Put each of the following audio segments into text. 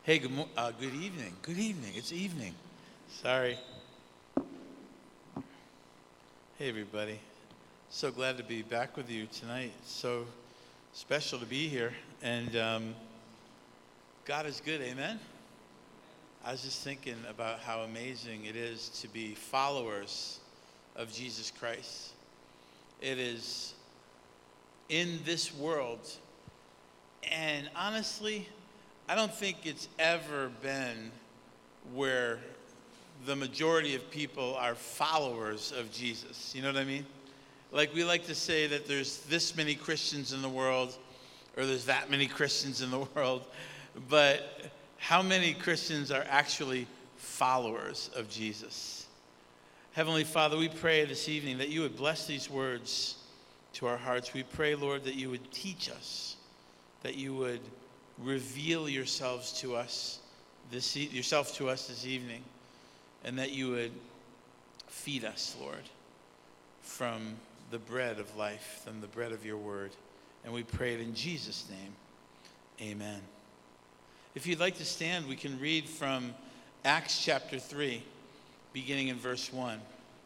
Hey, good evening. Good evening. It's evening. Sorry. Hey, everybody. So glad to be back with you tonight. It's so special to be here. And God is good, amen? I was just thinking about how amazing it is to be followers of Jesus Christ. It is in this world, and honestly, I don't think it's ever been where the majority of people are followers of Jesus. You know what I mean? Like, we like to say that there's this many Christians in the world, or there's that many Christians in the world, but how many Christians are actually followers of Jesus? Heavenly Father, we pray this evening that you would bless these words to our hearts. We pray, Lord, that you would teach us, that you would reveal yourself to us this evening, and that you would feed us, Lord, from the bread of life, from the bread of your word. And we pray it in Jesus' name. Amen. If you'd like to stand, we can read from Acts chapter 3, beginning in verse 1.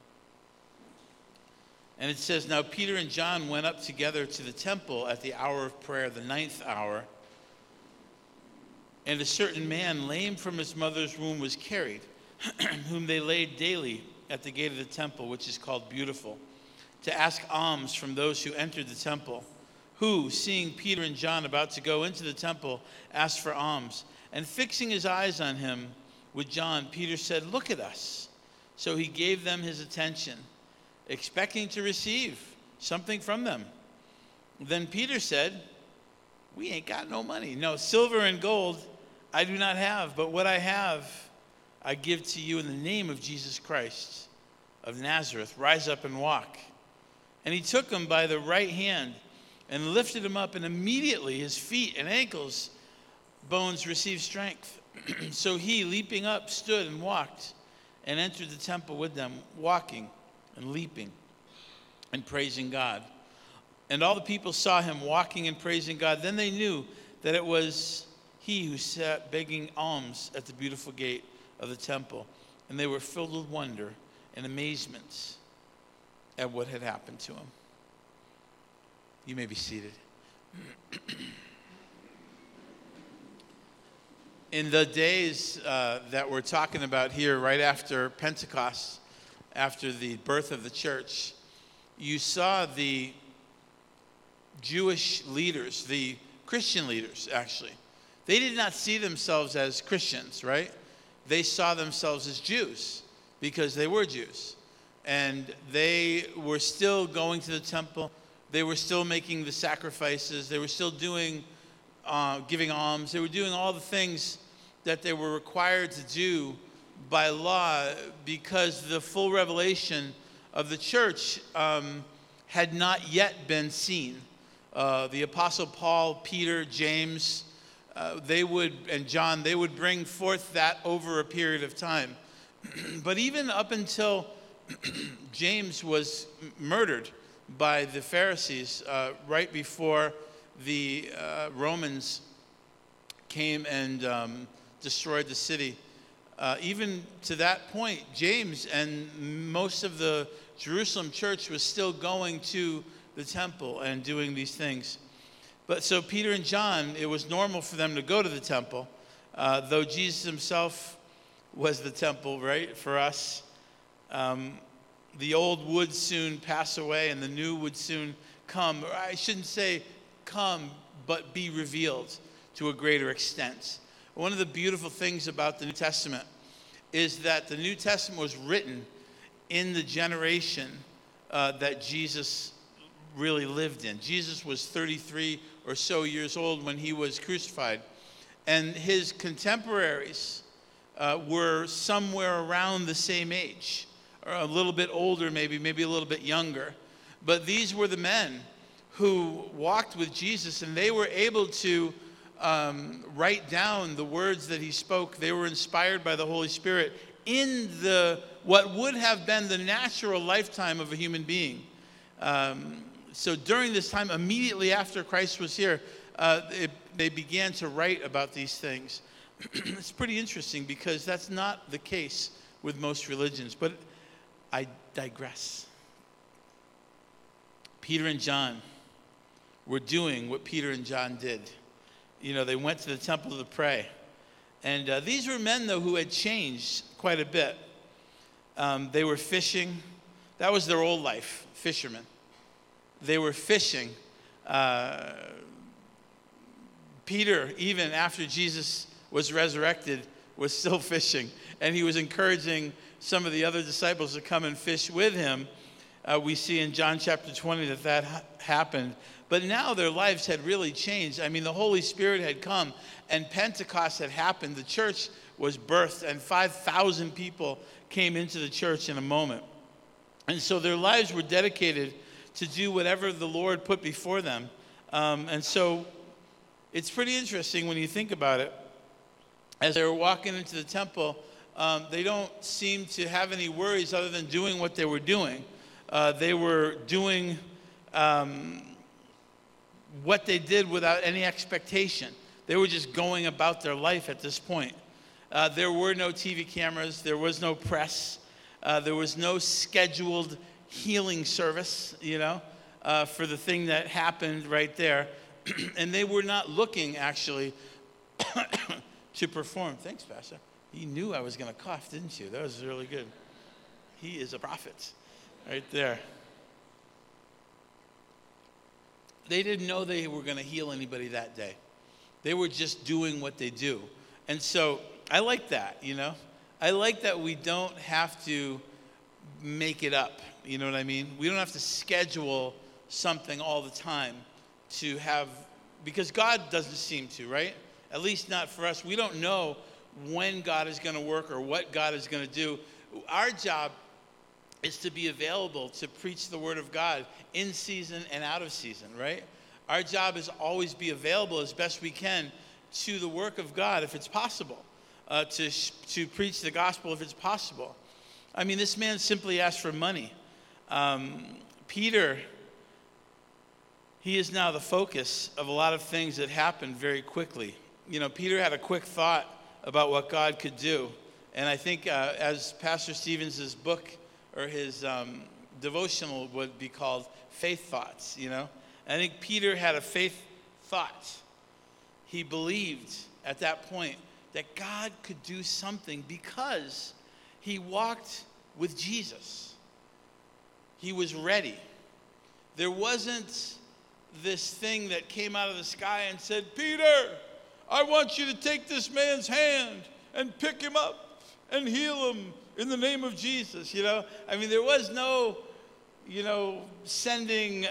And it says, "Now Peter and John went up together to the temple at the hour of prayer, the 9th hour. And a certain man, lame from his mother's womb, was carried, whom they laid daily at the gate of the temple, which is called Beautiful, to ask alms from those who entered the temple, who, seeing Peter and John about to go into the temple, asked for alms. And fixing his eyes on him with John, Peter said, 'Look at us.' So he gave them his attention, expecting to receive something from them. Then Peter said, 'We ain't got no money. No, silver and gold I do not have, but what I have I give to you in the name of Jesus Christ of Nazareth. Rise up and walk.' And he took him by the right hand and lifted him up, and immediately his feet and ankles bones received strength. So he, leaping up, stood and walked and entered the temple with them, walking and leaping and praising God. And all the people saw him walking and praising God. Then they knew that it was he who sat begging alms at the beautiful gate of the temple. And they were filled with wonder and amazement at what had happened to him." You may be seated. In the days that we're talking about here, right after Pentecost, after the birth of the church, you saw the Jewish leaders, the Christian leaders actually. They did not see themselves as Christians, right? They saw themselves as Jews because they were Jews. And they were still going to the temple. They were still making the sacrifices. They were still doing, giving alms. They were doing all the things that they were required to do by law, because the full revelation of the church had not yet been seen. The Apostle Paul, Peter, James, and John, they would bring forth that over a period of time. But even up until James was murdered by the Pharisees right before the Romans came and destroyed the city, even to that point, James and most of the Jerusalem church was still going to the temple and doing these things. But so Peter and John, it was normal for them to go to the temple, though Jesus himself was the temple, right, for us. The old would soon pass away and the new would soon come. Or I shouldn't say come, but be revealed to a greater extent. One of the beautiful things about the New Testament is that the New Testament was written in the generation that Jesus really lived in. Jesus was 33 or so years old when he was crucified. And his contemporaries were somewhere around the same age, or a little bit older, maybe a little bit younger. But these were the men who walked with Jesus, and they were able to write down the words that he spoke. They were inspired by the Holy Spirit in what would have been the natural lifetime of a human being. So during this time, immediately after Christ was here, they began to write about these things. it's pretty interesting because that's not the case with most religions. But I digress. Peter and John were doing what Peter and John did. They went to the temple to pray. And these were men, though, who had changed quite a bit. They were fishing. That was their old life, fishermen. They were fishing. Peter, even after Jesus was resurrected, was still fishing. And he was encouraging some of the other disciples to come and fish with him. We see in John chapter 20 that happened. But now their lives had really changed. I mean, the Holy Spirit had come and Pentecost had happened. The church was birthed and 5,000 people came into the church in a moment. And so their lives were dedicated to do whatever the Lord put before them. And so it's pretty interesting when you think about it. As they were walking into the temple, they don't seem to have any worries other than doing what they were doing. They were doing what they did without any expectation. They were just going about their life at this point. There were no TV cameras. There was no press. There was no scheduled healing service, for the thing that happened right there. And they were not looking, actually, to perform. Thanks, Pastor. You knew I was going to cough, didn't you? That was really good. He is a prophet right there. They didn't know they were going to heal anybody that day. They were just doing what they do. And so I like that, I like that we don't have to make it up. You know what I mean? We don't have to schedule something all the time to have, because God doesn't seem to, right? At least not for us. We don't know when God is going to work or what God is going to do. Our job is to be available to preach the word of God in season and out of season, right? Our job is always be available as best we can to the work of God if it's possible, to preach the gospel if it's possible. I mean, this man simply asked for money. Peter, he is now the focus of a lot of things that happened very quickly. Peter had a quick thought about what God could do. And I think as Pastor Stevens' book or his devotional would be called, Faith Thoughts, I think Peter had a faith thought. He believed at that point that God could do something because he walked with Jesus. He was ready. There wasn't this thing that came out of the sky and said, Peter, I want you to take this man's hand and pick him up and heal him in the name of Jesus, I mean, there was no, sending,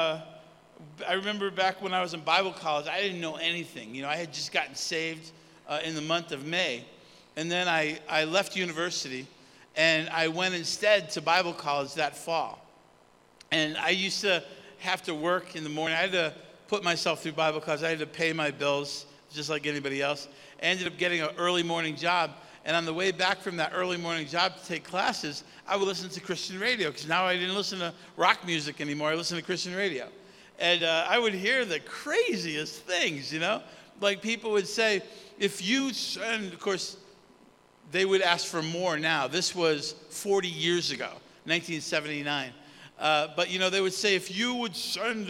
I remember back when I was in Bible college, I didn't know anything. I had just gotten saved in the month of May. And then I left university, and I went instead to Bible college that fall. And I used to have to work in the morning. I had to put myself through Bible college. I had to pay my bills just like anybody else. I ended up getting an early morning job. And on the way back from that early morning job to take classes, I would listen to Christian radio, because now I didn't listen to rock music anymore. I listened to Christian radio. And I would hear the craziest things, Like people would say, if you send, of course, they would ask for more now. This was 40 years ago, 1979. But, they would say, if you would send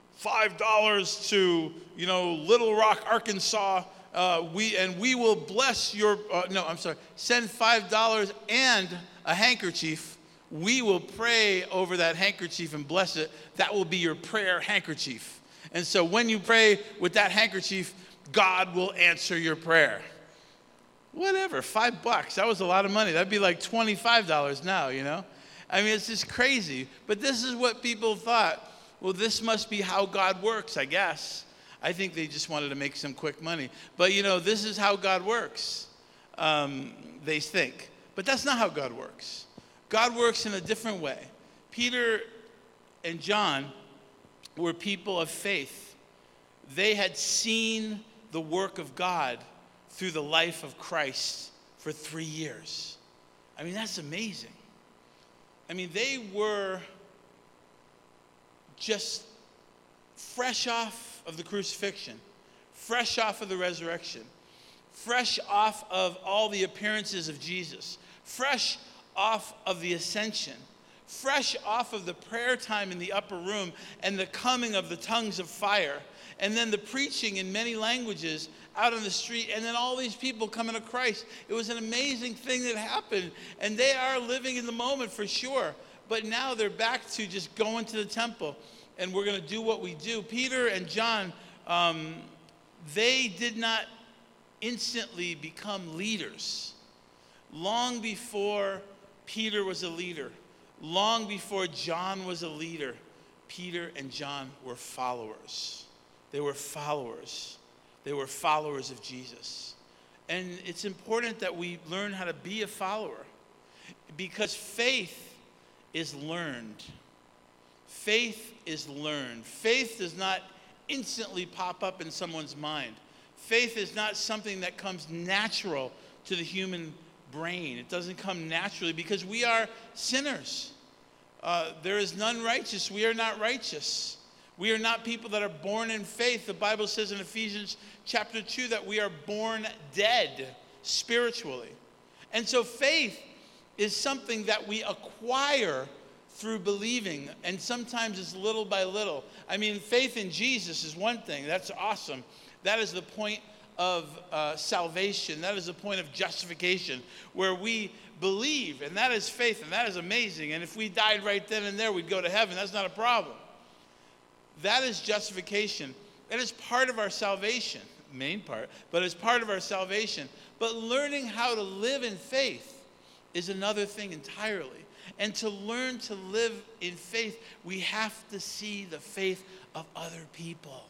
$5 to, Little Rock, Arkansas, we will bless your, send $5 and a handkerchief. We will pray over that handkerchief and bless it. That will be your prayer handkerchief. And so when you pray with that handkerchief, God will answer your prayer. Whatever, $5. That was a lot of money. That'd be like $25 now, I mean, it's just crazy. But this is what people thought. Well, this must be how God works, I guess. I think they just wanted to make some quick money. But, this is how God works, they think. But that's not how God works. God works in a different way. Peter and John were people of faith. They had seen the work of God through the life of Christ for 3 years. I mean, that's amazing. I mean, they were just fresh off of the crucifixion, fresh off of the resurrection, fresh off of all the appearances of Jesus, fresh off of the ascension, fresh off of the prayer time in the upper room and the coming of the tongues of fire, and then the preaching in many languages out on the street, and then all these people coming to Christ. It was an amazing thing that happened, and they are living in the moment for sure. But now they're back to just going to the temple, and we're going to do what we do. Peter and John, they did not instantly become leaders. Long before Peter was a leader, long before John was a leader, Peter and John were followers. They were followers. They were followers of Jesus. And it's important that we learn how to be a follower, because faith is learned. Faith is learned. Faith does not instantly pop up in someone's mind. Faith is not something that comes natural to the human brain. It doesn't come naturally because we are sinners. There is none righteous. We are not righteous. We are not people that are born in faith. The Bible says in Ephesians chapter 2 that we are born dead spiritually. And so faith is something that we acquire through believing, and sometimes it's little by little. I mean, faith in Jesus is one thing. That's awesome. That is the point of salvation. That is the point of justification, where we believe, and that is faith, and that is amazing. And if we died right then and there, we'd go to heaven. That's not a problem. That is justification. That is part of our salvation, main part, but it's part of our salvation. But learning how to live in faith is another thing entirely. And to learn to live in faith, we have to see the faith of other people.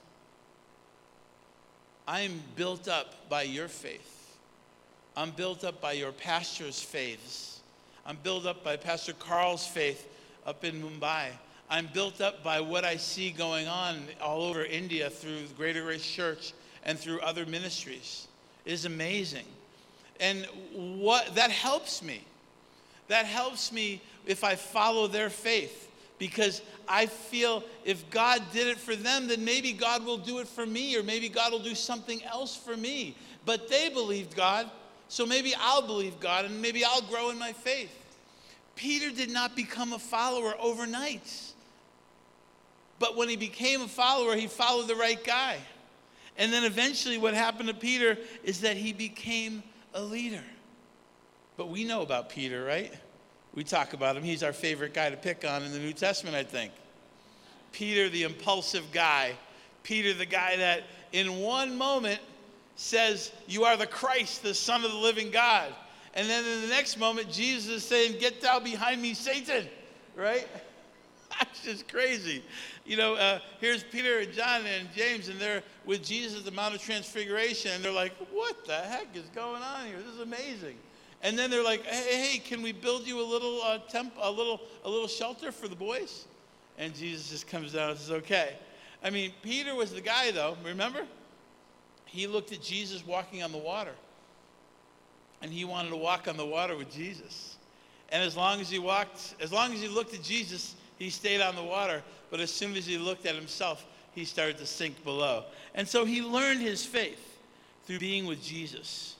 I'm built up by your faith. I'm built up by your pastor's faiths. I'm built up by Pastor Carl's faith up in Mumbai. I'm built up by what I see going on all over India through the Greater Grace Church and through other ministries. It is amazing. And what that helps me. That helps me if I follow their faith, because I feel if God did it for them, then maybe God will do it for me, or maybe God will do something else for me. But they believed God, so maybe I'll believe God, and maybe I'll grow in my faith. Peter did not become a follower overnight. But when he became a follower, he followed the right guy. And then eventually what happened to Peter is that he became a leader. But we know about Peter, right? We talk about him. He's our favorite guy to pick on in the New Testament, I think. Peter, the impulsive guy. Peter, the guy that in one moment says, "You are the Christ, the Son of the living God." And then in the next moment, Jesus is saying, "Get thou behind me, Satan." Right? That's just crazy. You know, here's Peter and John and James, and they're with Jesus at the Mount of Transfiguration, and they're like, "What the heck is going on here? This is amazing." And then they're like, hey, can we build you a little a little shelter for the boys? And Jesus just comes down and says, "Okay." I mean, Peter was the guy, though. Remember? He looked at Jesus walking on the water, and he wanted to walk on the water with Jesus. And as long as he looked at Jesus, he stayed on the water. But as soon as he looked at himself, he started to sink below. And so he learned his faith through being with Jesus.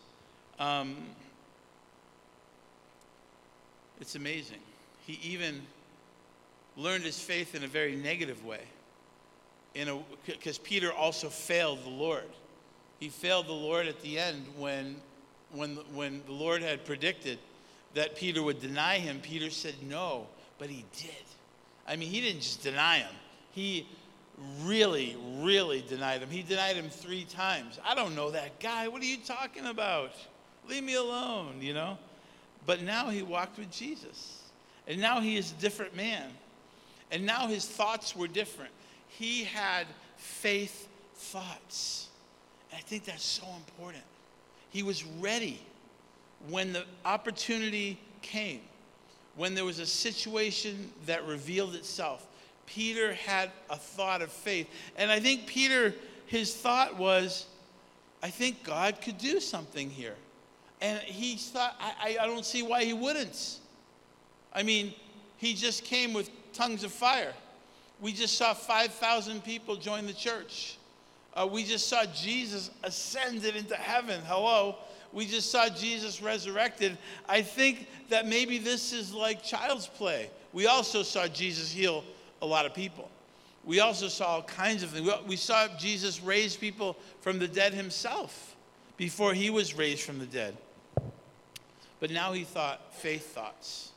It's amazing. He even learned his faith in a very negative way, because Peter also failed the Lord. He failed the Lord at the end when the Lord had predicted that Peter would deny him. Peter said no, but he did. I mean, he didn't just deny him. He really, really denied him. He denied him 3 times. "I don't know that guy. What are you talking about? Leave me alone," you know? But now he walked with Jesus. And now he is a different man. And now his thoughts were different. He had faith thoughts. And I think that's so important. He was ready when the opportunity came, when there was a situation that revealed itself. Peter had a thought of faith. And I think Peter, his thought was, I think God could do something here. And he thought, I don't see why he wouldn't. I mean, he just came with tongues of fire. We just saw 5,000 people join the church. We just saw Jesus ascended into heaven. Hello. We just saw Jesus resurrected. I think that maybe this is like child's play. We also saw Jesus heal a lot of people. We also saw all kinds of things. We saw Jesus raise people from the dead himself before he was raised from the dead. But now he thought faith thoughts.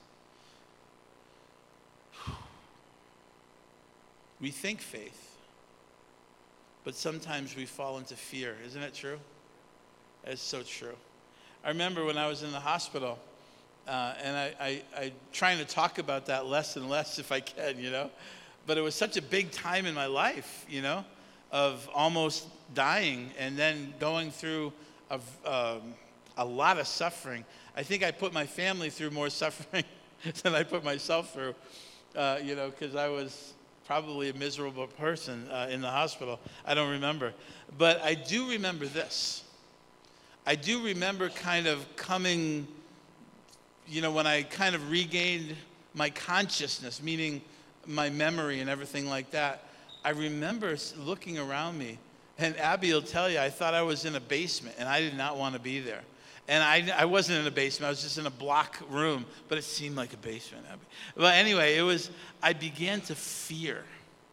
We think faith, but sometimes we fall into fear. Isn't it true? It's so true. I remember when I was in the hospital, and I trying to talk about that less and less if I can, But it was such a big time in my life, of almost dying and then going through a lot of suffering. I think I put my family through more suffering than I put myself through, because I was probably a miserable person in the hospital. I don't remember. But I do remember this. I do remember kind of coming, when I kind of regained my consciousness, meaning my memory and everything like that. I remember looking around me, and Abby will tell you, I thought I was in a basement, and I did not want to be there. And I wasn't in a basement. I was just in a block room, but it seemed like a basement, Abby. But anyway, I began to fear.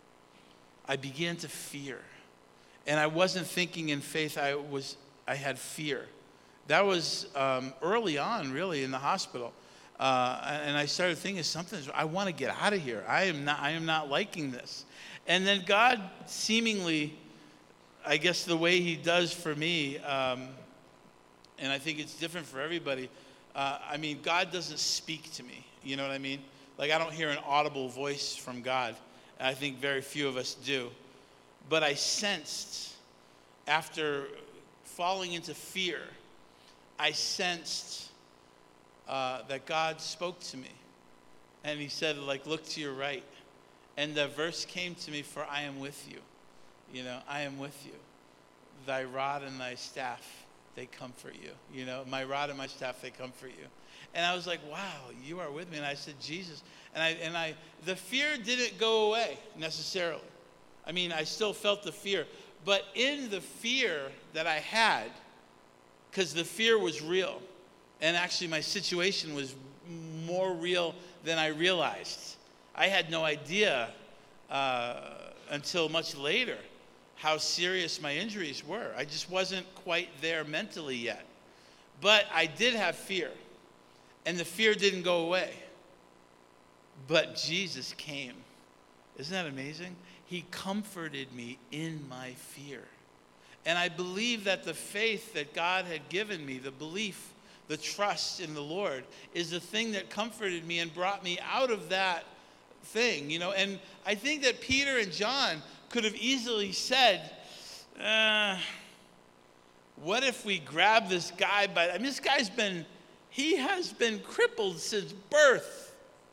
And I wasn't thinking in faith. I had fear. That was early on, really, in the hospital. And I started thinking, I want to get out of here. I am not liking this. And then God seemingly, I guess the way he does for me, and I think it's different for everybody. God doesn't speak to me. You know what I mean? Like, I don't hear an audible voice from God. I think very few of us do. But I sensed, after falling into fear, I sensed that God spoke to me. And he said, look to your right. And the verse came to me, for I am with you. I am with you. Thy rod and thy staff, they comfort you. My rod and my staff, they comfort you. And I was like, wow, you are with me. And I said, Jesus. And the fear didn't go away necessarily. I still felt the fear. But in the fear that I had, because the fear was real, and actually my situation was more real than I realized. I had no idea until much later how serious my injuries were. I just wasn't quite there mentally yet. But I did have fear, and the fear didn't go away. But Jesus came. Isn't that amazing? He comforted me in my fear. And I believe that the faith that God had given me, the belief, the trust in the Lord, is the thing that comforted me and brought me out of that thing, And I think that Peter and John could have easily said, what if we grab this guy by, this guy's he has been crippled since birth.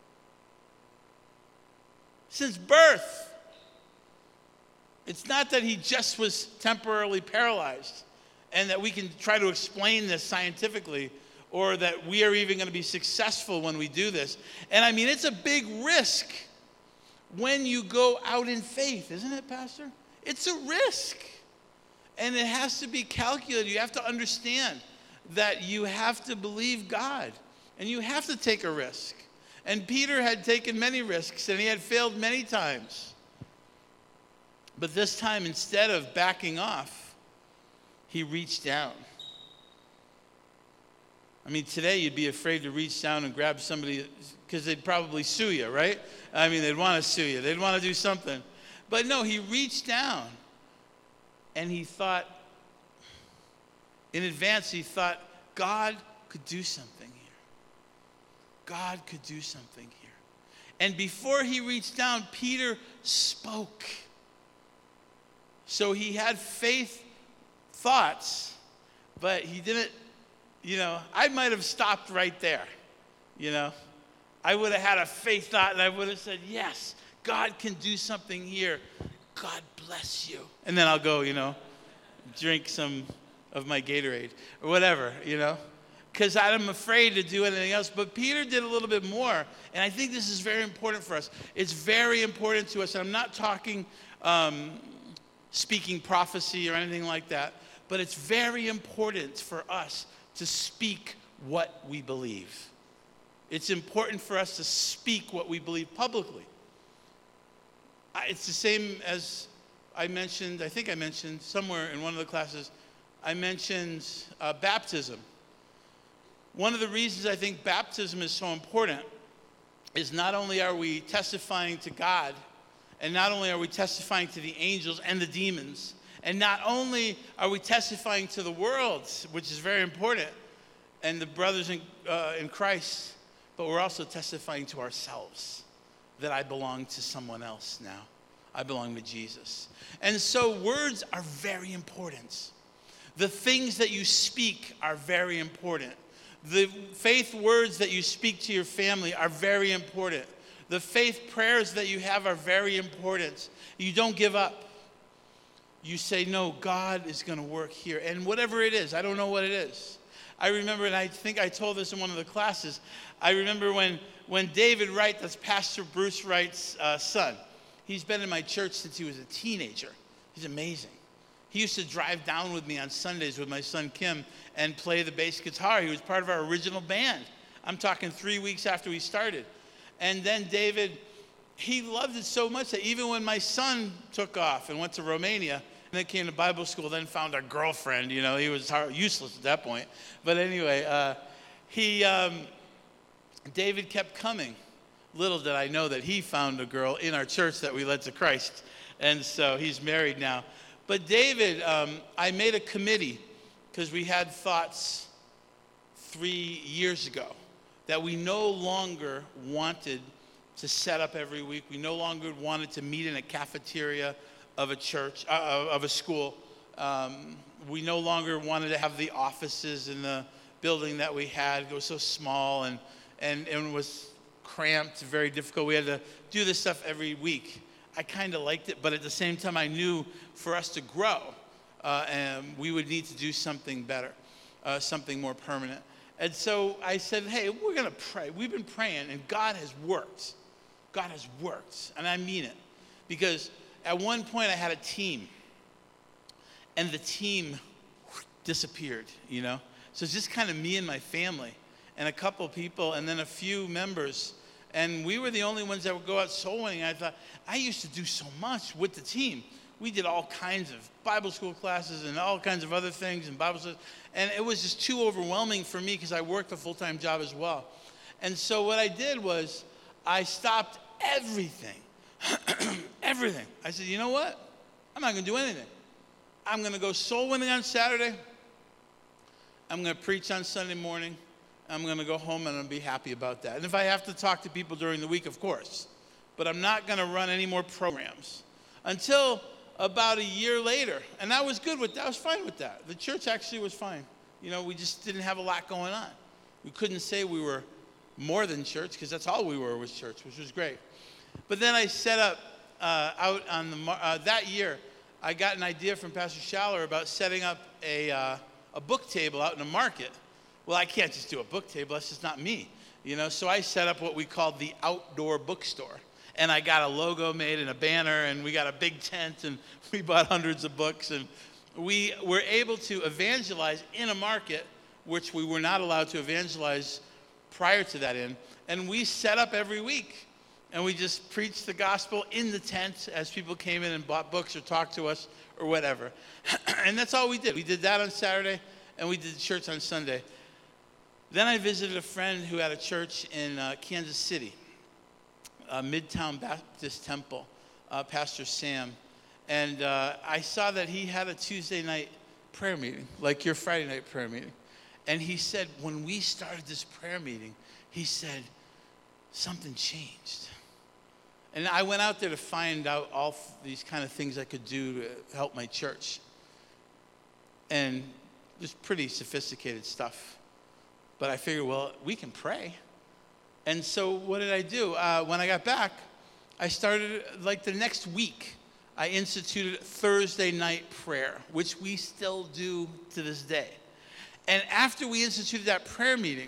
Since birth. It's not that he just was temporarily paralyzed and that we can try to explain this scientifically or that we are even going to be successful when we do this. And it's a big risk when you go out in faith, isn't it, Pastor? It's a risk. And it has to be calculated. You have to understand that you have to believe God and you have to take a risk. And Peter had taken many risks and he had failed many times. But this time, instead of backing off, he reached down. Today you'd be afraid to reach down and grab somebody because they'd probably sue you, right? They'd want to sue you. They'd want to do something. But no, he reached down and he thought, in advance, he thought, God could do something here. God could do something here. And before he reached down, Peter spoke. So he had faith thoughts, but he didn't, I might have stopped right there, I would have had a faith thought and I would have said, yes, God can do something here. God bless you. And then I'll go, drink some of my Gatorade or whatever, because I'm afraid to do anything else. But Peter did a little bit more, and I think this is very important for us. It's very important to us, and I'm not talking speaking prophecy or anything like that. But it's very important for us to speak what we believe. It's important for us to speak what we believe publicly. It's the same as I think I mentioned somewhere in one of the classes, I mentioned baptism. One of the reasons I think baptism is so important is not only are we testifying to God, and not only are we testifying to the angels and the demons, and not only are we testifying to the world, which is very important, and the brothers in Christ, but we're also testifying to ourselves that I belong to someone else now. I belong to Jesus. And so words are very important. The things that you speak are very important. The faith words that you speak to your family are very important. The faith prayers that you have are very important. You don't give up. You say, no, God is going to work here. And whatever it is, I don't know what it is. I remember, and I think I told this in one of the classes, I remember when David Wright, that's Pastor Bruce Wright's son, he's been in my church since he was a teenager. He's amazing. He used to drive down with me on Sundays with my son Kim and play the bass guitar. He was part of our original band. I'm talking 3 weeks after we started. And then David, he loved it so much that even when my son took off and went to Romania, and then came to Bible school, then found a girlfriend, he was useless at that point. But anyway, David kept coming. Little did I know that he found a girl in our church that we led to Christ. And so he's married now. But David, I made a committee because we had thoughts 3 years ago that we no longer wanted to set up every week. We no longer wanted to meet in a cafeteria of a church, of a school. We no longer wanted to have the offices in the building that we had. It was so small and it was cramped, very difficult. We had to do this stuff every week. I kind of liked it, but at the same time, I knew for us to grow, and we would need to do something better, something more permanent. And so I said, hey, we're going to pray. We've been praying, and God has worked. God has worked, and I mean it. Because at one point, I had a team, and the team disappeared, So it's just kind of me and my family, and a couple people, and then a few members. And we were the only ones that would go out soul winning. I thought, I used to do so much with the team. We did all kinds of Bible school classes and all kinds of other things and Bible studies. And it was just too overwhelming for me because I worked a full-time job as well. And so what I did was I stopped everything. Everything. I said, you know what? I'm not going to do anything. I'm going to go soul winning on Saturday. I'm going to preach on Sunday morning. I'm going to go home and I'm going to be happy about that. And if I have to talk to people during the week, of course. But I'm not going to run any more programs until about a year later. And I was good with that. I was fine with that. The church actually was fine. We just didn't have a lot going on. We couldn't say we were more than church because that's all we were was church, which was great. But then I set up out on that year, I got an idea from Pastor Schaller about setting up a book table out in the market. Well, I can't just do a book table. That's just not me, So I set up what we called the outdoor bookstore. And I got a logo made and a banner, and we got a big tent, and we bought hundreds of books. And we were able to evangelize in a market, which we were not allowed to evangelize prior to that in. And we set up every week. And we just preached the gospel in the tent as people came in and bought books or talked to us or whatever. And that's all we did. We did that on Saturday, and we did church on Sunday. Then I visited a friend who had a church in Kansas City, Midtown Baptist Temple, Pastor Sam. And I saw that he had a Tuesday night prayer meeting, like your Friday night prayer meeting. And he said, when we started this prayer meeting, he said, something changed. And I went out there to find out all these kind of things I could do to help my church. And just pretty sophisticated stuff. But I figured, well, we can pray. And so what did I do? When I got back, I started, like the next week, I instituted Thursday night prayer, which we still do to this day. And after we instituted that prayer meeting,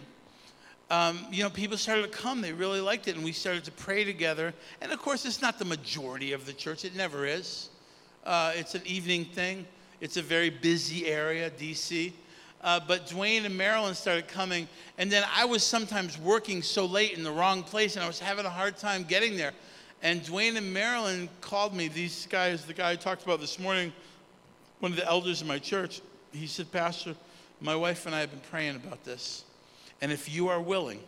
people started to come. They really liked it, and we started to pray together. And, of course, it's not the majority of the church. It never is. It's an evening thing. It's a very busy area, D.C. But Dwayne and Marilyn started coming, and then I was sometimes working so late in the wrong place, and I was having a hard time getting there. And Dwayne and Marilyn called me. These guys, the guy I talked about this morning, one of the elders in my church, he said, Pastor, my wife and I have been praying about this. And if you are willing,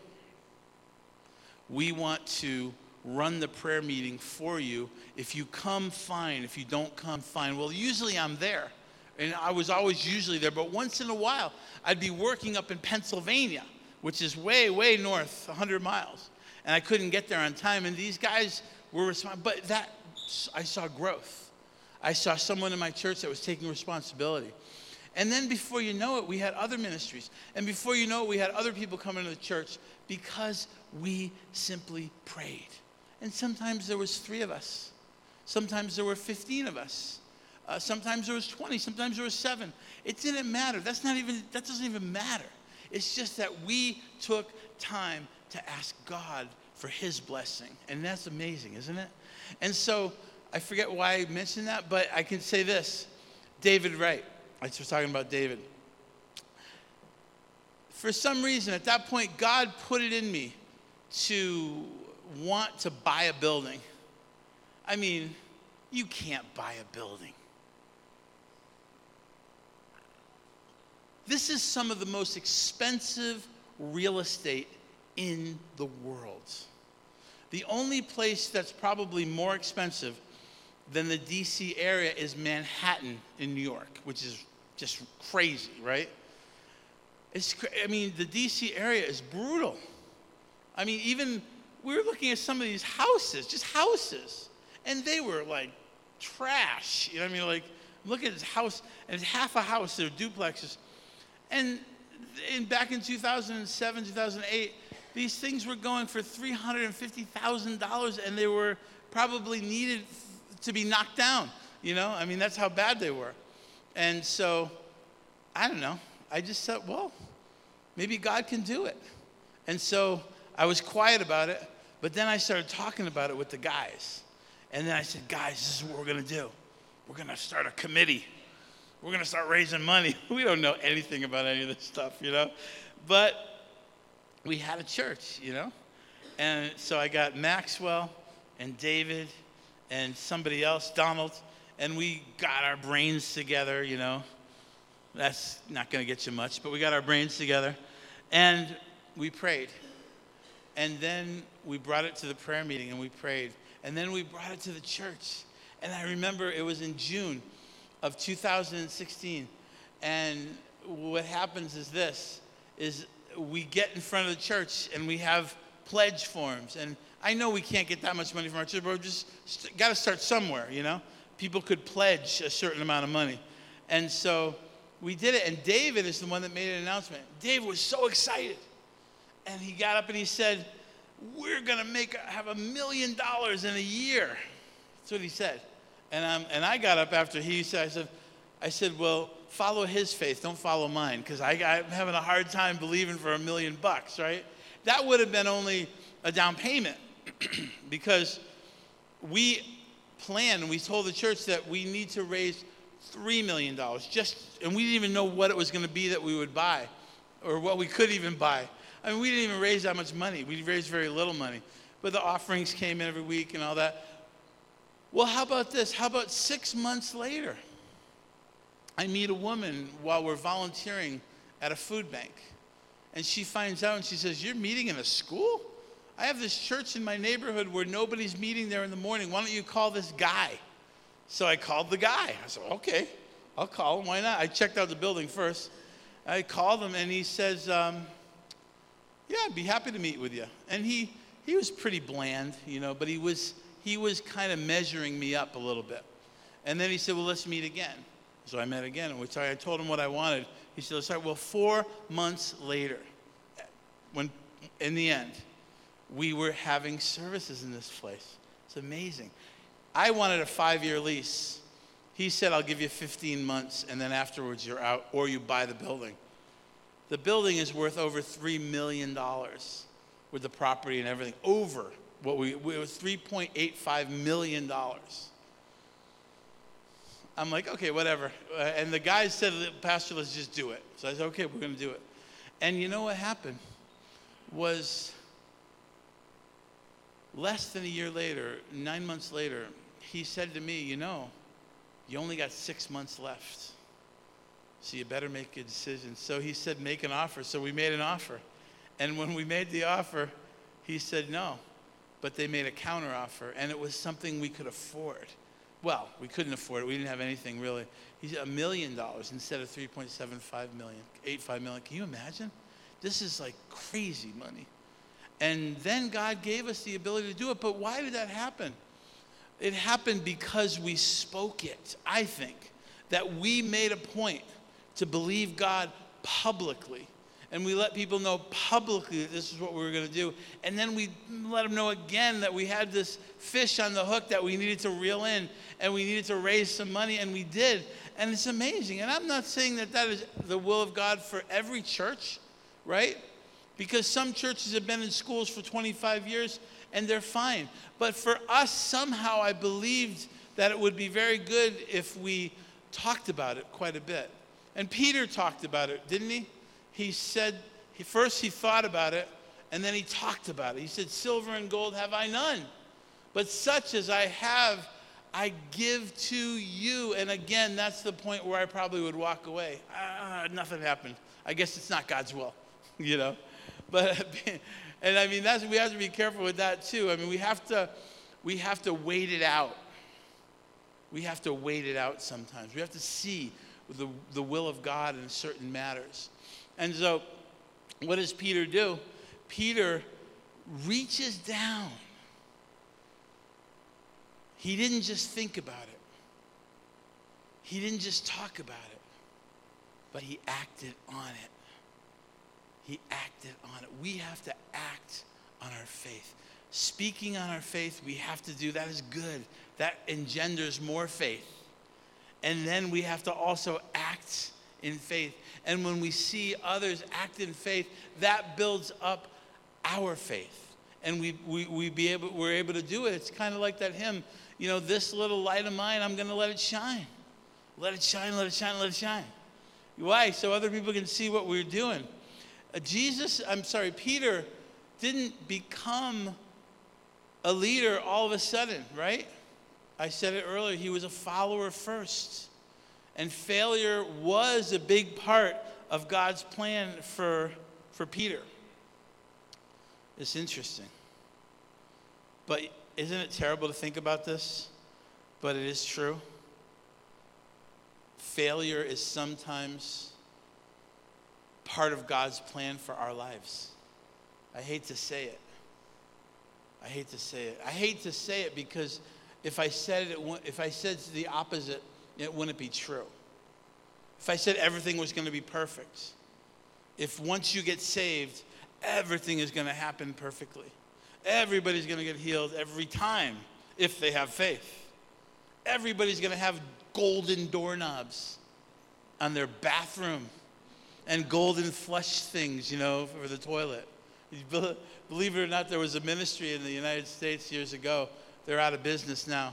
we want to run the prayer meeting for you. If you come, fine. If you don't come, fine. Well, usually I'm there. And I was always usually there. But once in a while, I'd be working up in Pennsylvania, which is way, way north, 100 miles. And I couldn't get there on time. And these guys were responding. But that, I saw growth. I saw someone in my church that was taking responsibility. And then before you know it, we had other ministries. And before you know it, we had other people come into the church because we simply prayed. And sometimes there was 3 of us. Sometimes there were 15 of us. Sometimes there was 20. Sometimes there was 7. It didn't matter. That doesn't even matter. It's just that we took time to ask God for his blessing. And that's amazing, isn't it? And so I forget why I mentioned that, but I can say this. David Wright. I was talking about David. For some reason, at that point, God put it in me to want to buy a building. I mean, you can't buy a building. This is some of the most expensive real estate in the world. The only place that's probably more expensive than the D.C. area is Manhattan in New York, which is just crazy, right? The D.C. area is brutal. I mean, even we were looking at some of these houses, just houses, and they were like trash. You know what I mean? Like, look at this house, and it's half a house. They're duplexes. And back in 2007, 2008, these things were going for $350,000, and they were probably needed to be knocked down. You know, I mean, that's how bad they were. And so, I don't know. I just thought, well, maybe God can do it. And so I was quiet about it, but then I started talking about it with the guys. And then I said, guys, this is what we're going to do. We're going to start a committee. We're going to start raising money. We don't know anything about any of this stuff, you know. But we had a church, you know. And so I got Maxwell and David and somebody else, Donald, and we got our brains together, you know. That's not going to get you much, but we got our brains together. And we prayed. And then we brought it to the prayer meeting and we prayed. And then we brought it to the church. And I remember it was in June of 2016. And what happens is this, is we get in front of the church and we have pledge forms. And I know we can't get that much money from our church, but we just got to start somewhere, you know. People could pledge a certain amount of money. And so we did it, and David is the one that made an announcement. David was so excited. And he got up and he said, we're going to have $1 million in a year. That's what he said. And I got up after he said, I said, well, follow his faith, don't follow mine, because I'm having a hard time believing for $1 million, right? That would have been only a down payment because we planned, and we told the church that we need to raise $3 million, and we didn't even know what it was going to be that we would buy or what we could even buy. I mean, we didn't even raise that much money. We raised very little money. But the offerings came in every week and all that. Well, how about this? How about 6 months later, I meet a woman while we're volunteering at a food bank. And she finds out and she says, you're meeting in a school? I have this church in my neighborhood where nobody's meeting there in the morning. Why don't you call this guy? So I called the guy. I said, okay, I'll call him. Why not? I checked out the building first. I called him and he says, yeah, I'd be happy to meet with you. And he was pretty bland, you know, but he was kind of measuring me up a little bit. And then he said, well, let's meet again. So I met again, and I told him what I wanted. He said, sorry, well, 4 months later, when in the end, we were having services in this place. It's amazing. I wanted a 5-year lease. He said, I'll give you 15 months, and then afterwards you're out, or you buy the building. The building is worth over $3 million with the property and everything. Over what it was $3.85 million. I'm like, okay, whatever. And the guy said, Pastor, let's just do it. So I said, okay, we're going to do it. And you know what happened was less than a year later, 9 months later, he said to me, you only got 6 months left. So you better make a decision. So he said, make an offer. So we made an offer. And when we made the offer, he said no. But they made a counter offer, and it was something we could afford. Well, we couldn't afford it. We didn't have anything really. He said $1 million instead of 3.75 million, 85 million. Can you imagine? This is like crazy money. And then God gave us the ability to do it. But why did that happen? It happened because we spoke it, I think. That we made a point to believe God publicly. And we let people know publicly that this is what we were going to do. And then we let them know again that we had this fish on the hook that we needed to reel in. And we needed to raise some money, and we did. And it's amazing. And I'm not saying that that is the will of God for every church, right? Because some churches have been in schools for 25 years, and they're fine. But for us, somehow I believed that it would be very good if we talked about it quite a bit. And Peter talked about it, didn't he? He said, first he thought about it, and then he talked about it. He said, silver and gold have I none, but such as I have, I give to you. And again, that's the point where I probably would walk away. Nothing happened. I guess it's not God's will, But, and I mean, we have to be careful with that too. I mean, we have to wait it out. We have to wait it out sometimes. We have to see the will of God in certain matters. And so, what does Peter do? Peter reaches down. He didn't just think about it. He didn't just talk about it. But he acted on it. He acted on it. We have to act on our faith. Speaking on our faith, we have to do. That is good. That engenders more faith. And then we have to also act in faith. And when we see others act in faith, that builds up our faith. And we're able to do it. It's kind of like that hymn, this little light of mine, I'm going to let it shine. Let it shine, let it shine, let it shine. Why? So other people can see what we're doing. Peter didn't become a leader all of a sudden, right? I said it earlier, he was a follower first. And failure was a big part of God's plan for Peter. It's interesting. But isn't it terrible to think about this? But it is true. Failure is sometimes part of God's plan for our lives. I hate to say it. I hate to say it because if I said the opposite, it wouldn't be true. If I said everything was going to be perfect, if once you get saved, everything is going to happen perfectly. Everybody's going to get healed every time if they have faith. Everybody's going to have golden doorknobs on their bathroom and golden flush things, for the toilet. Believe it or not, there was a ministry in the United States years ago. They're out of business now.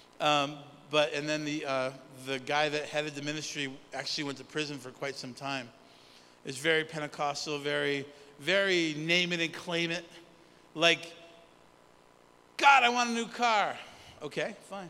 And then the guy that headed the ministry actually went to prison for quite some time. It's very Pentecostal, very, very name it and claim it. Like, God, I want a new car. Okay, fine.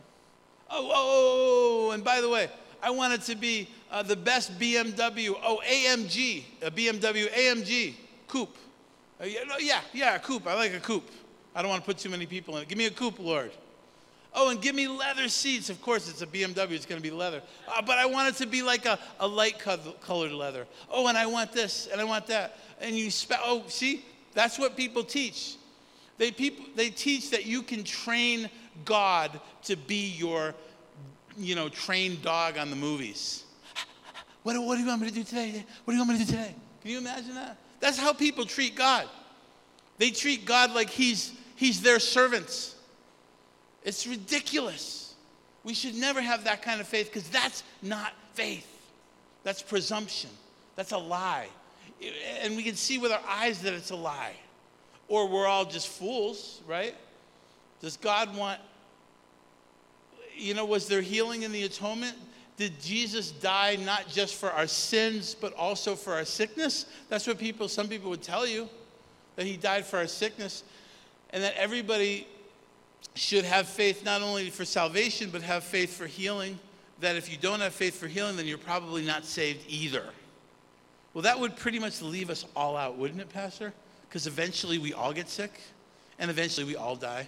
Oh, and by the way, I want it to be the best BMW. AMG, a BMW AMG coupe. Yeah, a coupe. I like a coupe. I don't want to put too many people in it. Give me a coupe, Lord. Oh, and give me leather seats. Of course, it's a BMW. It's going to be leather. But I want it to be like a light colored leather. Oh, and I want this, and I want that. And see? That's what people teach. They teach that you can train God to be your, trained dog on the movies. What do you want me to do today? What do you want me to do today? Can you imagine that? That's how people treat God. They treat God like he's their servant. It's ridiculous. We should never have that kind of faith because that's not faith. That's presumption. That's a lie. And we can see with our eyes that it's a lie. Or we're all just fools, right? Does God want, was there healing in the atonement? Did Jesus die not just for our sins, but also for our sickness? That's what some people would tell you, that he died for our sickness, and that everybody should have faith not only for salvation, but have faith for healing. That if you don't have faith for healing, then you're probably not saved either. Well, that would pretty much leave us all out, wouldn't it, Pastor? Because eventually we all get sick, and eventually we all die.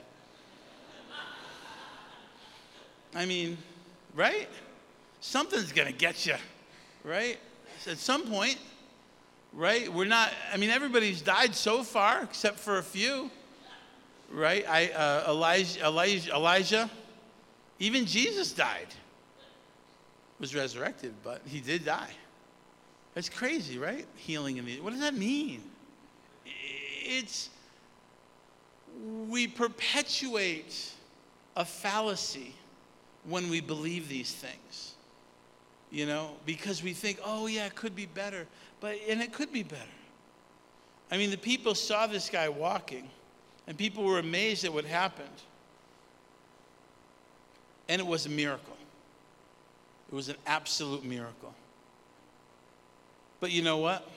I mean, right? Something's going to get you, right? At some point, right? Everybody's died so far, except for a few, right? Elijah, even Jesus died, was resurrected, but he did die. That's crazy, right? Healing what does that mean? We perpetuate a fallacy when we believe these things, because we think, oh yeah, it could be better, and it could be better. I mean, the people saw this guy walking, and people were amazed at what happened, and it was a miracle. It was an absolute miracle. But you know what?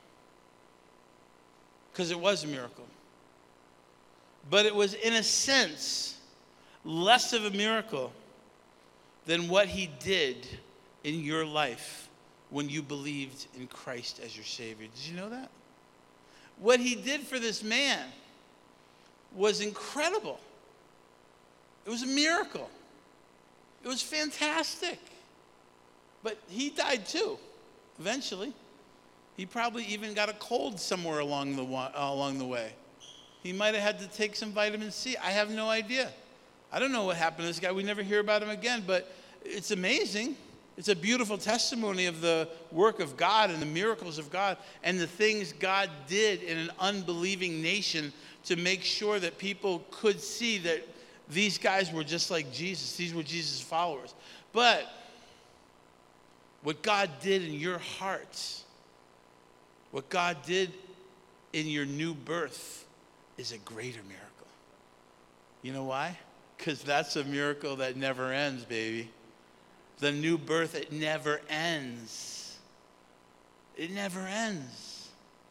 Because it was a miracle. But it was, in a sense, less of a miracle than what he did in your life when you believed in Christ as your Savior. Did you know that? What he did for this man was incredible. It was a miracle. It was fantastic. But he died too, eventually. He probably even got a cold somewhere along the way. He might have had to take some vitamin C. I have no idea. I don't know what happened to this guy. We never hear about him again, but it's amazing. It's a beautiful testimony of the work of God and the miracles of God and the things God did in an unbelieving nation to make sure that people could see that these guys were just like Jesus. These were Jesus' followers. But what God did in your hearts, what God did in your new birth, is a greater miracle. You know why? Because that's a miracle that never ends, baby. The new birth, it never ends. It never ends.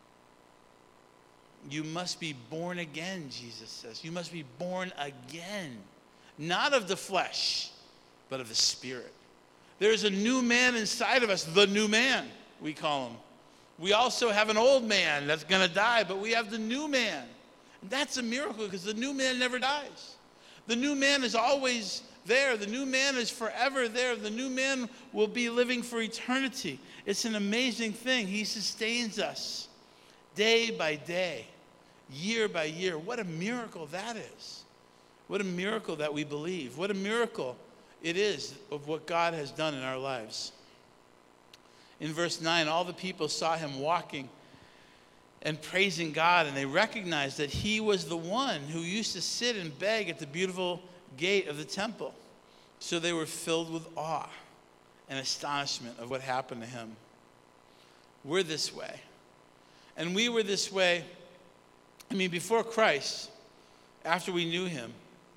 You must be born again, Jesus says. You must be born again. Not of the flesh, but of the Spirit. There's a new man inside of us, the new man, we call him. We also have an old man that's going to die, but we have the new man. And that's a miracle because the new man never dies. The new man is always there. The new man is forever there. The new man will be living for eternity. It's an amazing thing. He sustains us day by day, year by year. What a miracle that is. What a miracle that we believe. What a miracle it is of what God has done in our lives. In verse 9, all the people saw him walking and praising God, and they recognized that he was the one who used to sit and beg at the beautiful gate of the temple. So they were filled with awe and astonishment of what happened to him. We're this way. And we were this way, before Christ, after we knew him.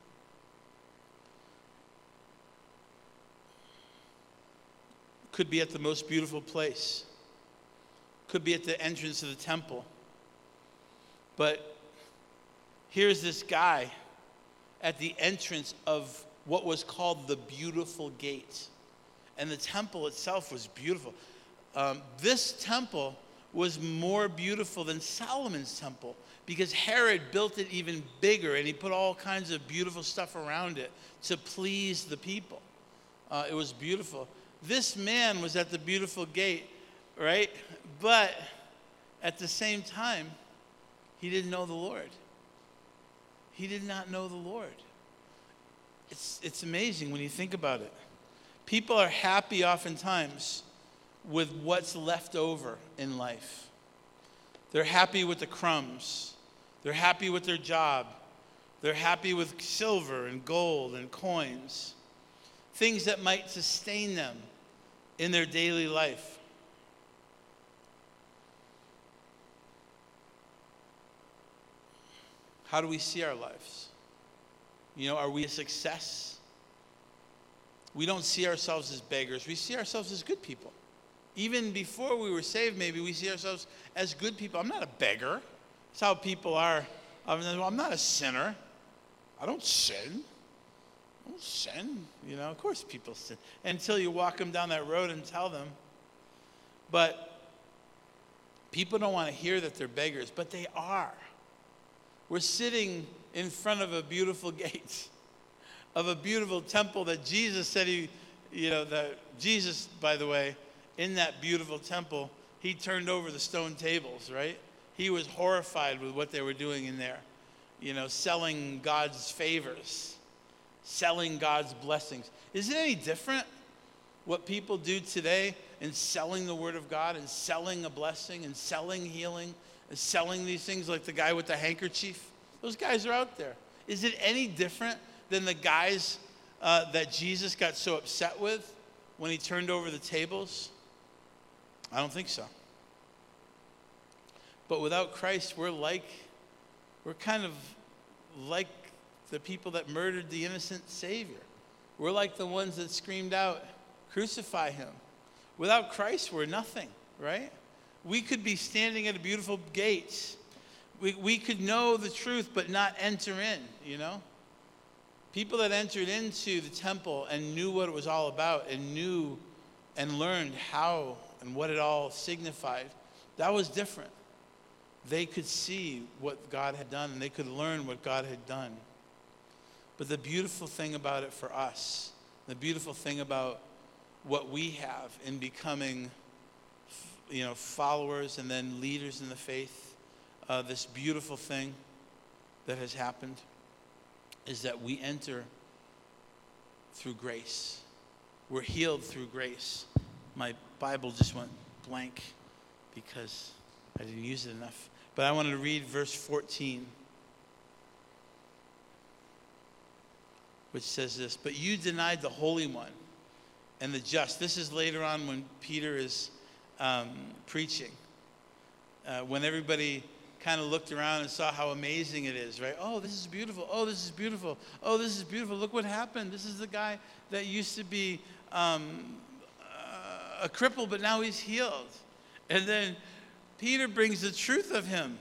Could be at the most beautiful place. Could be at the entrance of the temple. But here's this guy at the entrance of what was called the beautiful gate. And the temple itself was beautiful. This temple was more beautiful than Solomon's temple because Herod built it even bigger and he put all kinds of beautiful stuff around it to please the people. It was beautiful. This man was at the beautiful gate, right? But at the same time, he didn't know the Lord. He did not know the Lord. It's amazing when you think about it. People are happy oftentimes with what's left over in life. They're happy with the crumbs. They're happy with their job. They're happy with silver and gold and coins. Things that might sustain them in their daily life. How do we see our lives? Are we a success? we don't see ourselves as beggars. We see ourselves as good people. Even before we were saved, maybe we see ourselves as good people. I'm not a beggar. That's how people are. I'm not a sinner. I don't sin. I don't sin. Of course people sin. Until you walk them down that road and tell them. But people don't want to hear that they're beggars, but they are. We're sitting in front of a beautiful gate, of a beautiful temple that Jesus said Jesus, by the way, in that beautiful temple, he turned over the stone tables, right? He was horrified with what they were doing in there, selling God's favors, selling God's blessings. Is it any different what people do today in selling the word of God and selling a blessing and selling healing and selling these things like the guy with the handkerchief? Those guys are out there. Is it any different than the guys that Jesus got so upset with when he turned over the tables? I don't think so. But without Christ, we're kind of like the people that murdered the innocent Savior. We're like the ones that screamed out, "Crucify him." Without Christ, we're nothing, right? We could be standing at a beautiful gate. We could know the truth but not enter in, People that entered into the temple and knew what it was all about and knew and learned how and what it all signified, that was different. They could see what God had done and they could learn what God had done. But the beautiful thing about it for us, the beautiful thing about what we have in becoming, followers and then leaders in the faith, this beautiful thing that has happened is that we enter through grace. We're healed through grace. My Bible just went blank because I didn't use it enough. But I wanted to read verse 14, which says this: "But you denied the Holy One and the just." This is later on when Peter is preaching. When everybody kind of looked around and saw how amazing it is, right? Oh, this is beautiful. Oh, this is beautiful. Oh, this is beautiful. Look what happened. This is the guy that used to be a cripple, but now he's healed. And then Peter brings the truth of him,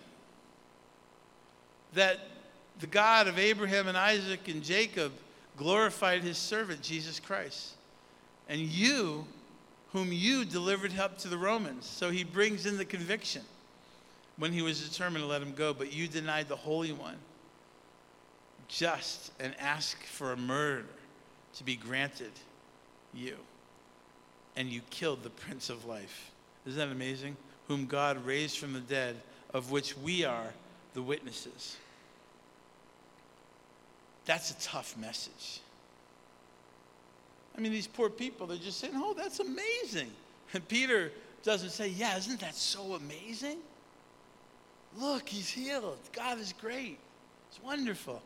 that the God of Abraham and Isaac and Jacob glorified his servant, Jesus Christ. And you, whom you delivered up to the Romans. So he brings in the conviction when he was determined to let him go. But you denied the Holy One, just, and asked for a murder to be granted you. And you killed the Prince of Life. Isn't that amazing? Whom God raised from the dead, of which we are the witnesses. That's a tough message. I mean, these poor people, they're just saying, "Oh, that's amazing." And Peter doesn't say, "Yeah, isn't that so amazing? Look, he's healed. God is great. It's wonderful."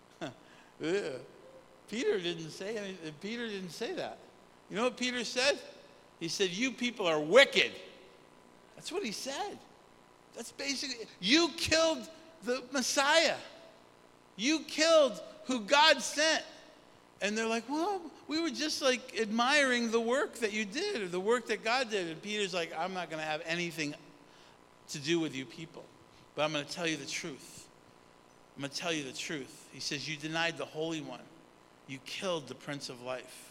Peter didn't say anything. Peter didn't say that. You know what Peter said? He said, "You people are wicked." That's what he said. That's basically, you killed the Messiah. You killed who God sent. And they're like, "Well, we were just like admiring the work that you did, or the work that God did." And Peter's like, "I'm not going to have anything to do with you people, but I'm going to tell you the truth. I'm going to tell you the truth." He says, "You denied the Holy One. You killed the Prince of Life,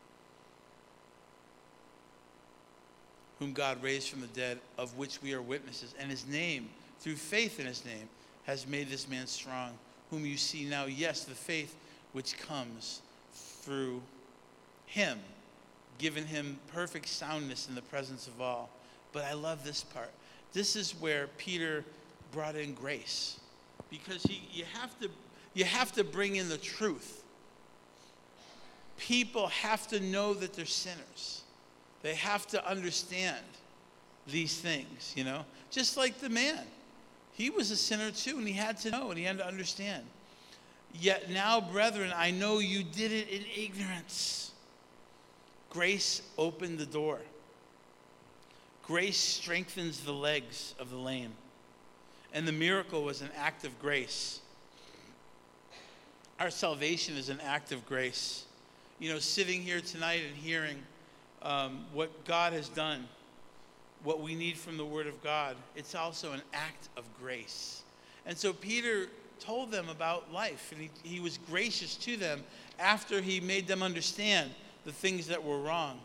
whom God raised from the dead, of which we are witnesses. And his name, through faith in his name, has made this man strong, whom you see now. Yes, the faith which comes through him, given him perfect soundness in the presence of all." But I love this part. This is where Peter brought in grace, because you have to bring in the truth. People have to know that they're sinners. They have to understand these things, Just like the man. He was a sinner too, and he had to know, and he had to understand. "Yet now, brethren, I know you did it in ignorance." Grace opened the door. Grace strengthens the legs of the lame. And the miracle was an act of grace. Our salvation is an act of grace. sitting here tonight and hearing what God has done, what we need from the Word of God, it's also an act of grace. And so Peter told them about life, and he was gracious to them after he made them understand the things that were wrong.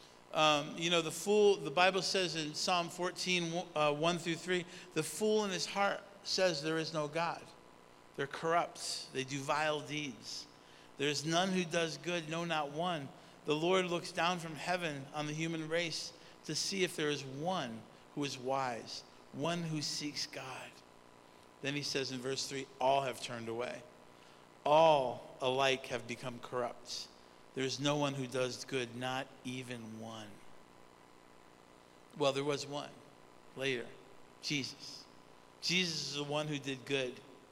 The Bible says in Psalm 14, 1 through 3, the fool in his heart says there is no God. They're corrupt. They do vile deeds. There is none who does good, no, not one. The Lord looks down from heaven on the human race to see if there is one who is wise, one who seeks God. Then he says in verse 3, all have turned away. All alike have become corrupt. There is no one who does good, not even one. Well, there was one later, Jesus. Jesus is the one who did good.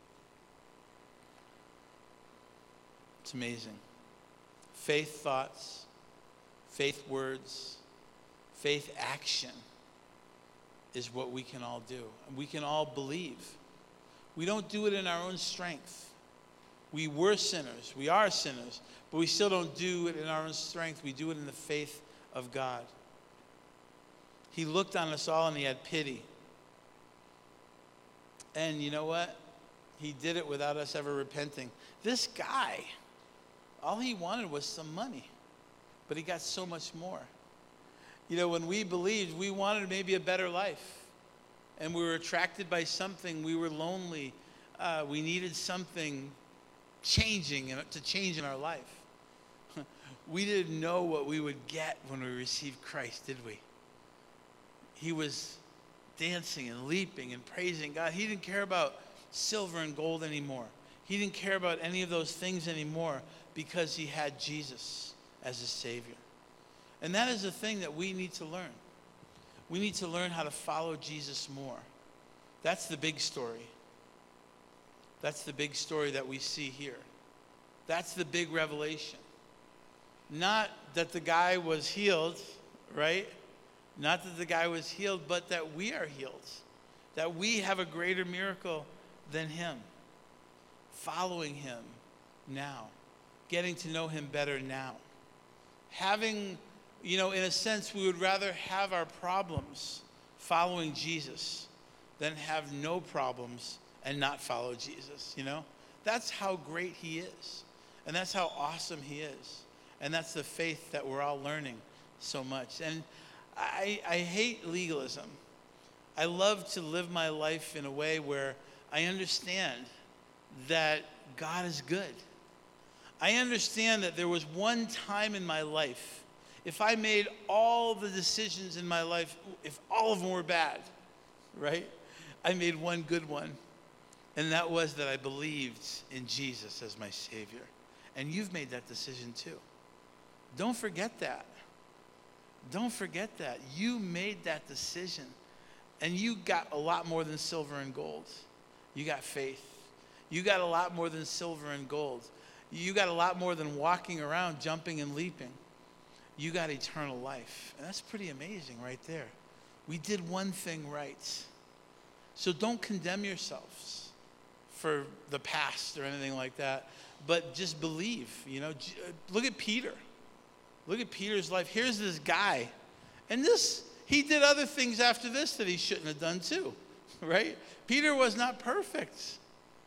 It's amazing. Faith thoughts, faith words, faith action is what we can all do. We can all believe. We don't do it in our own strength. We were sinners. We are sinners. But we still don't do it in our own strength. We do it in the faith of God. He looked on us all and he had pity. And you know what? He did it without us ever repenting. This guy, all he wanted was some money. But he got so much more. When we believed, we wanted maybe a better life. And we were attracted by something. We were lonely. We needed something to change in our life. We didn't know what we would get when we received Christ, did we? He was dancing and leaping and praising God. He didn't care about silver and gold anymore. He didn't care about any of those things anymore because he had Jesus as his Savior. And that is the thing that we need to learn. We need to learn how to follow Jesus more. That's the big story. That's the big story that we see here. That's the big revelation. Not that the guy was healed, right? Not that the guy was healed, but that we are healed. That we have a greater miracle than him. Following him now. Getting to know him better now. Having, in a sense, we would rather have our problems following Jesus than have no problems and not follow Jesus, That's how great he is. And that's how awesome he is. And that's the faith that we're all learning so much. And I hate legalism. I love to live my life in a way where I understand that God is good. I understand that there was one time in my life, if I made all the decisions in my life, if all of them were bad, right? I made one good one. And that was that I believed in Jesus as my Savior. And you've made that decision too. Don't forget that. Don't forget that. You made that decision. And you got a lot more than silver and gold. You got faith. You got a lot more than silver and gold. You got a lot more than walking around, jumping and leaping. You got eternal life. And that's pretty amazing right there. We did one thing right. So don't condemn yourselves for the past or anything like that. But just believe, Look at Peter. Look at Peter's life. Here's this guy. And he did other things after this that he shouldn't have done too, right? Peter was not perfect,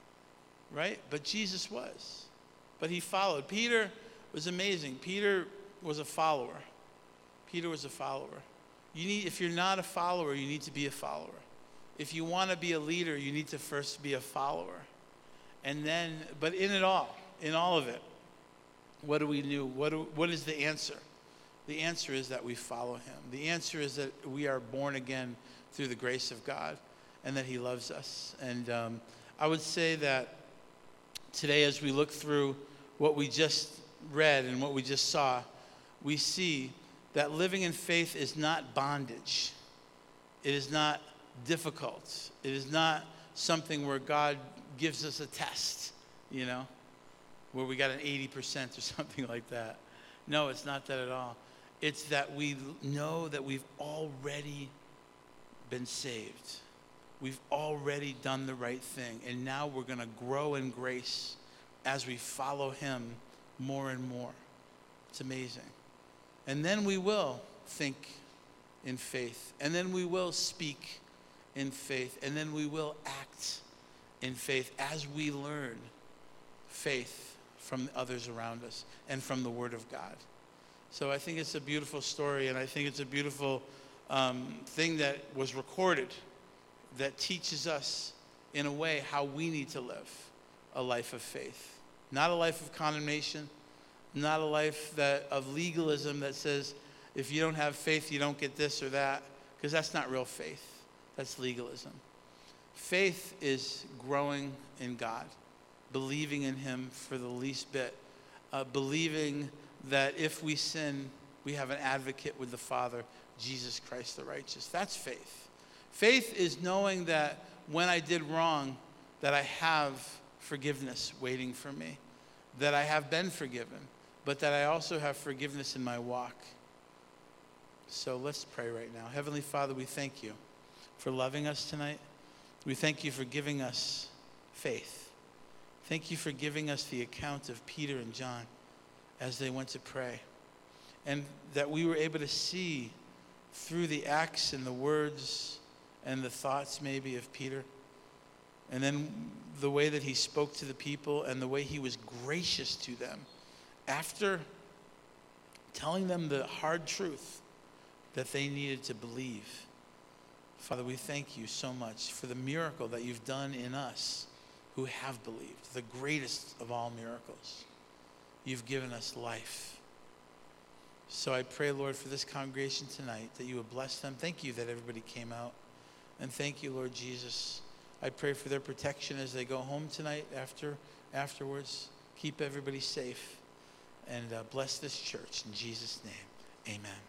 right? But Jesus was. But he followed. Peter was amazing. Peter was a follower. Peter was a follower. If you're not a follower, you need to be a follower. If you want to be a leader, you need to first be a follower. And then, but in all of it, what do we do? What is the answer? The answer is that we follow him. The answer is that we are born again through the grace of God and that he loves us. And I would say that today as we look through what we just read and what we just saw, we see that living in faith is not bondage. It is not difficult. It is not something where God gives us a test, where we got an 80% or something like that. No, it's not that at all. It's that we know that we've already been saved. We've already done the right thing. And now we're going to grow in grace as we follow him more and more. It's amazing. And then we will think in faith. And then we will speak in faith. And then we will act in faith as we learn faith from others around us and from the Word of God. So I think it's a beautiful story, and I think it's a beautiful thing that was recorded that teaches us in a way how we need to live a life of faith. Not a life of condemnation, not a life of legalism that says if you don't have faith you don't get this or that, because that's not real faith. That's legalism. Faith is growing in God, believing in Him for the least bit, believing that if we sin, we have an advocate with the Father, Jesus Christ the righteous. That's faith. Faith is knowing that when I did wrong, that I have forgiveness waiting for me, that I have been forgiven, but that I also have forgiveness in my walk. So let's pray right now. Heavenly Father, we thank you for loving us tonight. We thank you for giving us faith. Thank you for giving us the account of Peter and John as they went to pray. And that we were able to see through the acts and the words and the thoughts maybe of Peter, and then the way that he spoke to the people and the way he was gracious to them after telling them the hard truth that they needed to believe. Father, we thank you so much for the miracle that you've done in us who have believed, the greatest of all miracles. You've given us life. So I pray, Lord, for this congregation tonight, that you would bless them. Thank you that everybody came out. And thank you, Lord Jesus. I pray for their protection as they go home tonight afterwards. Keep everybody safe. And bless this church. In Jesus' name, amen.